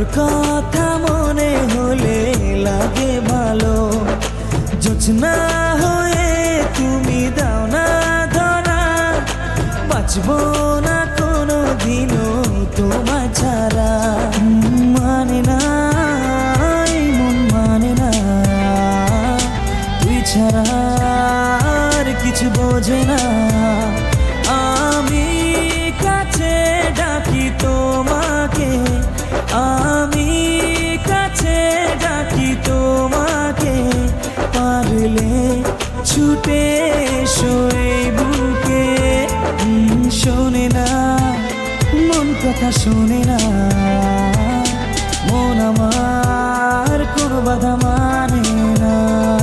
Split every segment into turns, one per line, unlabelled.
কথা মনে হলে লাগে ভালো, জোছনা হয়ে তুমি দাও না ধরা, বাঁচবো না কোনো দিনও তোমায় ছাড়া। মানে না এই মন মানে না, তুই ছাড়া আর কিছু বোঝে না। আমি কাছে ডাকি তোমাকে, আমি কাছে ডাকি তোমাকে, পারলে ছুটে এসো এই বুকে। শোনে না মন কথা শোনে না, মন আমার কোনো বাধা মানে না।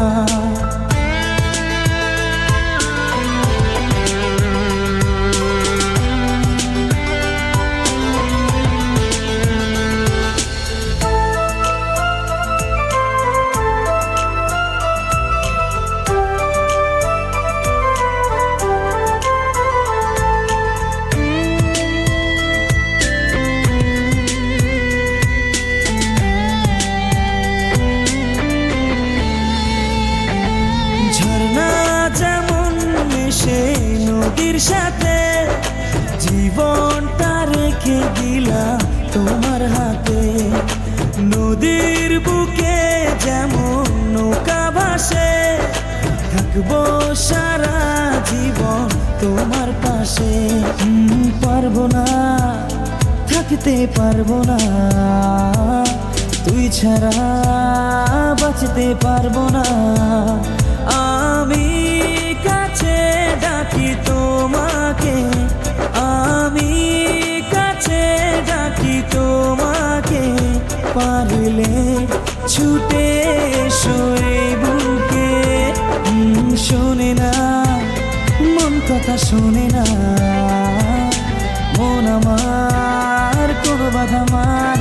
নদীর সাথে জীবনটা রেখে দিলাম তোমার হাতে, নদীর বুকে যেমন নৌকা ভাসে, থাকবো সারা জীবন তোমার পাশে। পারবো না থাকতে পারবো না, তুই ছাড়া বাঁচতে পারবো না। আমি কাছে ডাকি তোমাকে, আমি কাছে ডাকি তোমাকে, পারলে ছুটে এসো এই বুকে। শোনে না মন কথা শোনে না, মন আমার কোনো বাধা মানে